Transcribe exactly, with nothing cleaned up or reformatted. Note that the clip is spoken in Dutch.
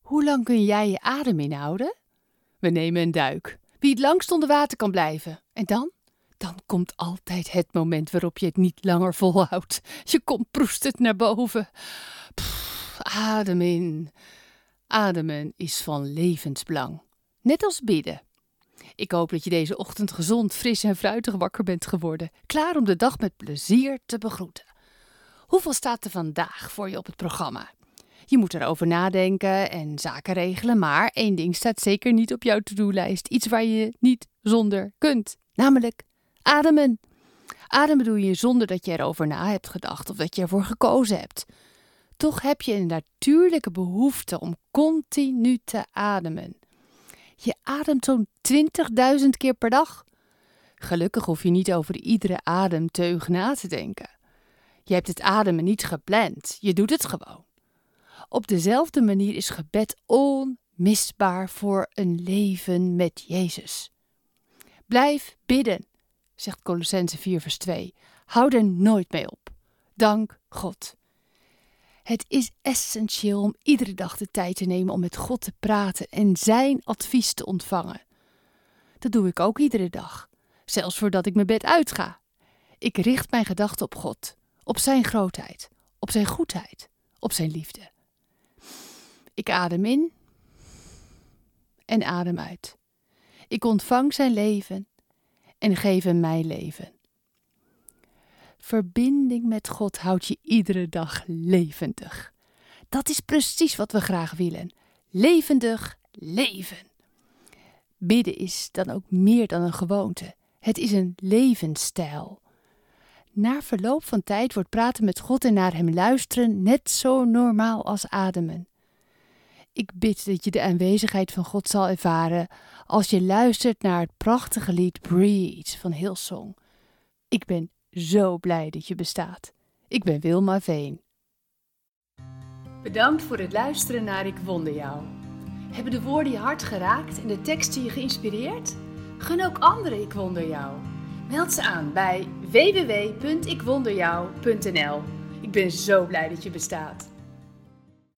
Hoe lang kun jij je adem inhouden? We nemen een duik. Wie het langst onder water kan blijven. En dan? Dan komt altijd het moment waarop je het niet langer volhoudt. Je komt proestend naar boven. Pff, adem in. Ademen is van levensbelang. Net als bidden. Ik hoop dat je deze ochtend gezond, fris en fruitig wakker bent geworden. Klaar om de dag met plezier te begroeten. Hoeveel staat er vandaag voor je op het programma? Je moet erover nadenken en zaken regelen, maar één ding staat zeker niet op jouw to-do-lijst. Iets waar je niet zonder kunt, namelijk ademen. Ademen doe je zonder dat je erover na hebt gedacht of dat je ervoor gekozen hebt. Toch heb je een natuurlijke behoefte om continu te ademen. Je ademt zo'n twintigduizend keer per dag. Gelukkig hoef je niet over iedere ademteug na te denken. Je hebt het ademen niet gepland, je doet het gewoon. Op dezelfde manier is gebed onmisbaar voor een leven met Jezus. Blijf bidden, zegt Kolossenzen vier vers twee. Hou er nooit mee op. Dank God. Het is essentieel om iedere dag de tijd te nemen om met God te praten en zijn advies te ontvangen. Dat doe ik ook iedere dag, zelfs voordat ik mijn bed uitga. Ik richt mijn gedachten op God, op zijn grootheid, op zijn goedheid, op zijn liefde. Ik adem in en adem uit. Ik ontvang zijn leven en geef hem mijn leven. Verbinding met God houdt je iedere dag levendig. Dat is precies wat we graag willen. Levendig leven. Bidden is dan ook meer dan een gewoonte. Het is een levensstijl. Na verloop van tijd wordt praten met God en naar hem luisteren net zo normaal als ademen. Ik bid dat je de aanwezigheid van God zal ervaren als je luistert naar het prachtige lied Breathe van Hillsong. Ik ben zo blij dat je bestaat. Ik ben Wilma Veen. Bedankt voor het luisteren naar Ik Wonder Jou. Hebben de woorden je hart geraakt en de teksten je geïnspireerd? Gun ook anderen Ik Wonder Jou. Meld ze aan bij w w w punt ik wonder jou punt n l. Ik ben zo blij dat je bestaat.